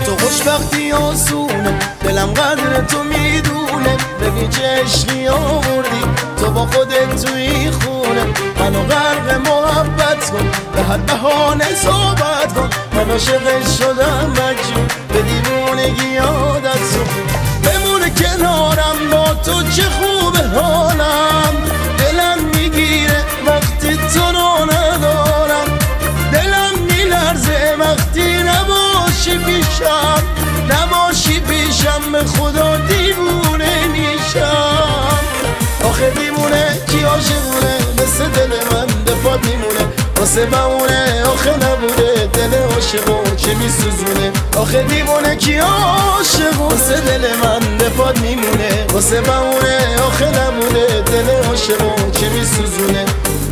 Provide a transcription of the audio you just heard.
تو خوشبختی آسونه، دلم قدر تو میدونه. ببین چه عشقی آوردی تو با خودت توی خونه. منو غرق محبت کن، به هر بهانه صحبت کن. من عاشقت شدم مجنون، به دیوونگی عادت کن. بمونه کنارم، با تو چه خوبه حالم. دلم میگیره وقتی تو رو ندارم. دلم میلرزه وقتی نباشی پیشم. نباشی پیشم به خدا دیوونه میشم. آخه دیوونه کی عاشقونه، مثل دل من دفات میمونه. واسه بمونه آخه نبوده، دل عاشقو چه میسوزونه. آخه دیوونه کی عاشق، واسه دل من دفات میمونه. واسه بمونه آخه نبوده، دل عاشقو چه میسوزونه.